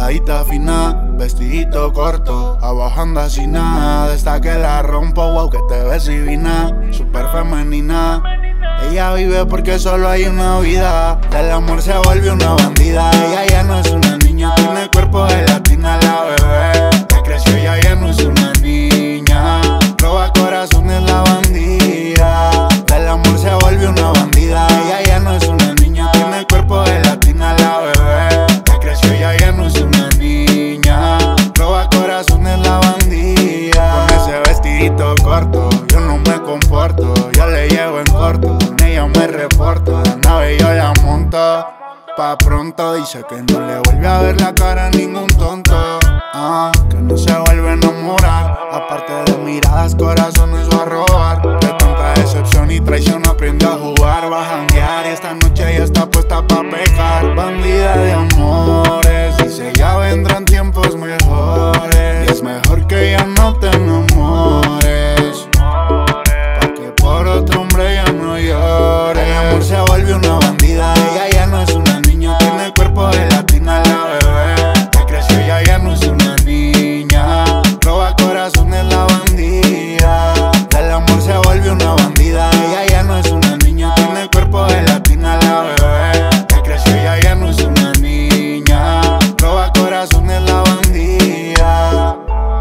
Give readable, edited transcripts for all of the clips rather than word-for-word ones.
Peladita fina, vestidito corto, abajo anda sin nada. Esta que la rompo, wow, que te ves divina, super femenina. Ella vive porque solo hay una vida, del amor se vuelve una bandida. Ella ya no es una niña, tiene cuerpo de latina la bebé. Ya creció, ella ya no es una niña, roba corazones la bandida. Del amor se vuelve una bandida. Ella ya no es una niña, tiene cuerpo de latina la bebé. Ya creció, ella ya no es una niña, roba corazones la bandida. Con ese vestidito corto, yo no me comporto, yo le llevo en corto. Con ella me reporto, la nave yo la monto. Pa' pronto dice que no le vuelve a ver la cara a ningún tonto. Que no se vuelve a enamorar. Aparte de miradas, corazones va a robar. De tanta decepción y traición aprende a jugar. Va a janguear y esta noche ya está puesta pa' pecar. Bandida de amores, dice ya vendrán tiempos mejores. Y es mejor que ya no te enamores, pa' que por otro hombre ya no llores. El amor se vuelve una bandida. Ella ya no es una niña, tiene cuerpo de latina la bebé. Ya creció, ella ya no es una niña, roba corazones la bandida. Del amor se vuelve una bandida. Ella ya no es una niña, tiene cuerpo de latina la bebé. Ya creció, ella ya no es una niña, roba corazones la bandida.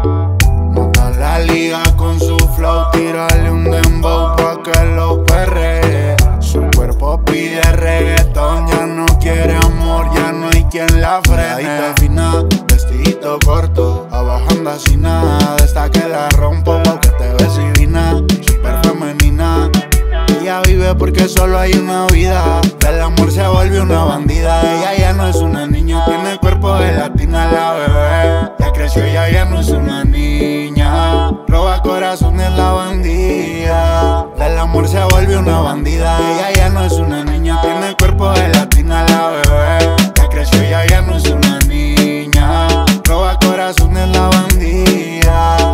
Monta la liga con su flow, tírale un dembow pa' que lo perre. Su cuerpo pide reggaetón, ya no quiere amor, ya no hay quien la frene. Peladita fina, vestidito corto, abajo anda sin nada. Esta que la rompo porque te ves divina, super femenina. Ella vive porque solo hay una vida, del amor se vuelve una bandida. Ella ya no es una niña, tiene cuerpo de latina la bebé. Ya creció, ella ya no es una niña, roba corazones la bandida. Del amor se vuelve una bandida. Ella ya no es una niña, tiene cuerpo de latina la bebé. Ya creció, ella ya no es una niña, roba corazones la bandida.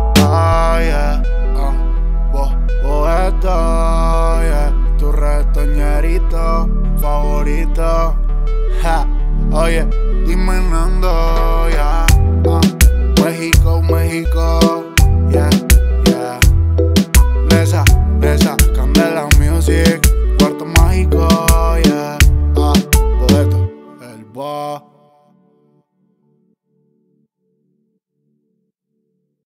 Oh yeah, Boeto, yeah, tu retoñerito favorito. Ja, oye, dime Nando, yeah. México, México, yeah.